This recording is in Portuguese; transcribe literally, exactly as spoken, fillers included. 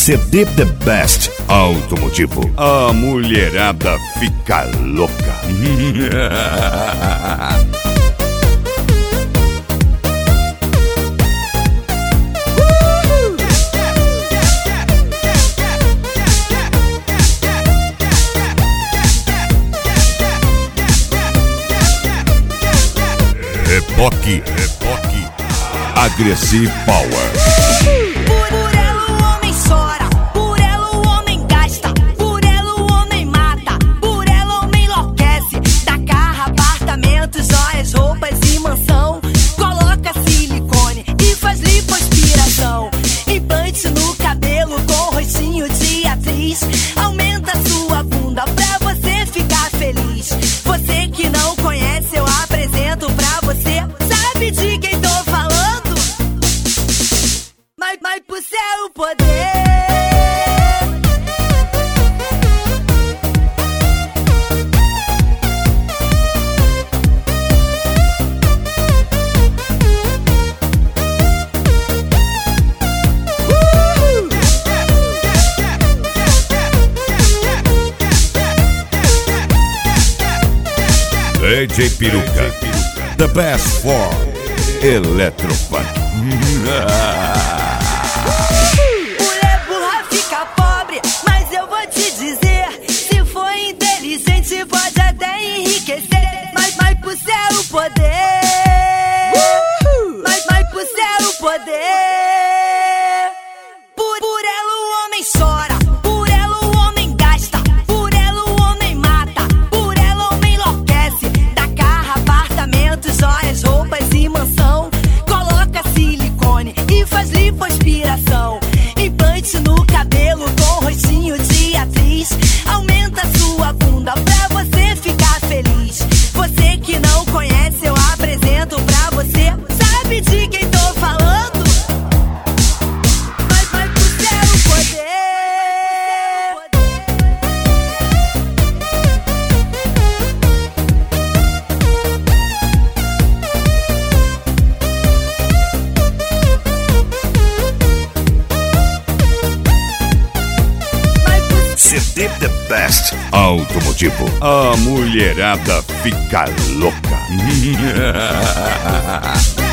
C D The Best Automotivo. A mulherada fica louca. Reboque, reboque, Aggressive Power. Por, por ela o homem chora, por ela o homem gasta, por ela o homem mata, por ela o homem enlouquece. Dá carro, apartamento, joias, roupas e mansão. Coloca silicone e faz lipoaspiração. Implante no cabelo com rostinho de atriz. Aumenta sua bunda pra você ficar feliz. Você que não conhece, eu apresento pra você. Sabe de quem tô falando? Mas, mas pro céu poder. D J Peruca, the best for Electrofunk. Mulher burra fica pobre, mas eu vou te dizer, se for inteligente pode até enriquecer. Mas, mas pro céu poder. Mas, mas pro céu poder. Por, por ela o homem chora, por ela o homem gasta, por ela o homem mata, por ela o homem enlouquece. Dá carro, apartamento, joias, roupas e mansão. Coloca silicone e faz lipoaspiração. Implante no cabelo com rostinho de atriz. Aumenta sua bunda pra você ficar feliz. Você que não conhece, eu apresento pra você. Sabe de quem tô falando? Mas vai pro céu poder. C D The Best Automotivo. A mulherada fica louca.